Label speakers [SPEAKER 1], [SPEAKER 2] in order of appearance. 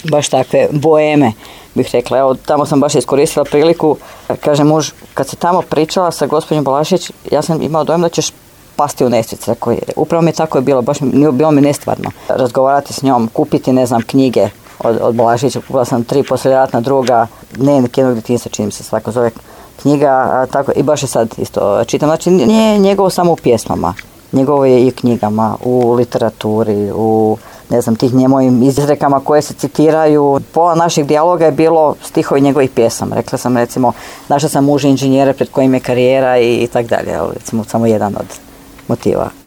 [SPEAKER 1] baš takve boeme, bih rekla. Evo, tamo sam baš iskoristila priliku, kaže muž, kad se tamo pričala sa gospođom Balašević, ja sam imao dojam da ćeš pasti u nesvijest. Upravo mi tako je bilo, baš bilo mi nestvarno. Razgovarati s njom, kupiti, ne znam, knjige od Balaševića, kupila sam 3 poslijeratna druga, Dnevnik jednog djetinjstva, čini mi se svako zove knjiga, tako, i baš je sad isto čitam. Znači, nije njegovo samo u pjesmama, njegovo je i u knjigama, u literaturi, u, ne znam, tih njegovim izrekama koje se citiraju. Pola naših dijaloga je bilo stihovi njegovih pjesama. Rekla sam, recimo, našla sam muža inženjera pred kojim je karijera i tak dalje. Recimo, samo jedan od motiva.